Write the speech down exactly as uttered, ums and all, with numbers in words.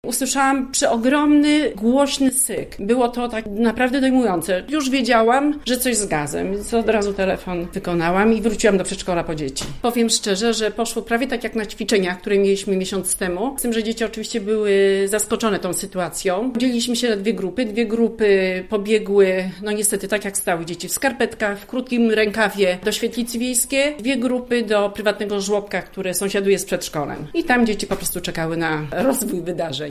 Usłyszałam przeogromny, głośny syk. Było to tak naprawdę dojmujące. Już wiedziałam, że coś z gazem, więc od razu telefon wykonałam i wróciłam do przedszkola po dzieci. Powiem szczerze, że poszło prawie tak jak na ćwiczeniach, które mieliśmy miesiąc temu. Z tym, że dzieci oczywiście były zaskoczone tą sytuacją. Dzieliliśmy się na dwie grupy. Dwie grupy pobiegły, no niestety tak jak stały dzieci, w skarpetkach, w krótkim rękawie do świetlicy wiejskiej. Dwie grupy do prywatnego żłobka, które sąsiaduje z przedszkolem. I tam dzieci po prostu czekały na rozwój wydarzeń.